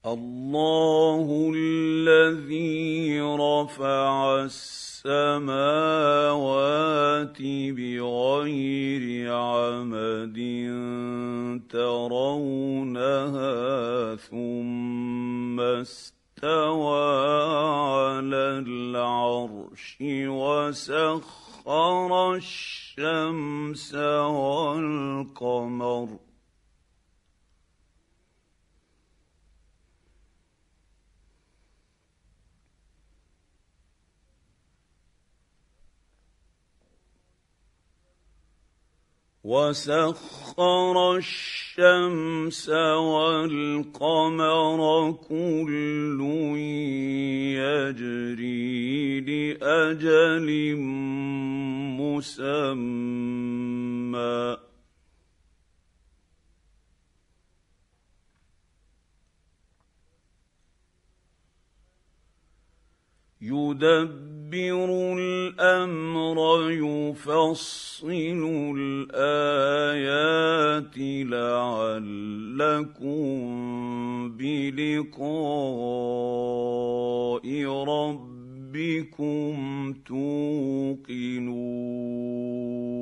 الله الذي رفع السماوات بغير عمد ترونها ثم استوى على العرش وسخر الشمس والقمر والقمر كل يجري لأجل مسمى يدبر الأمر يفصل الآيات لعلكم بلقاء ربكم توقنون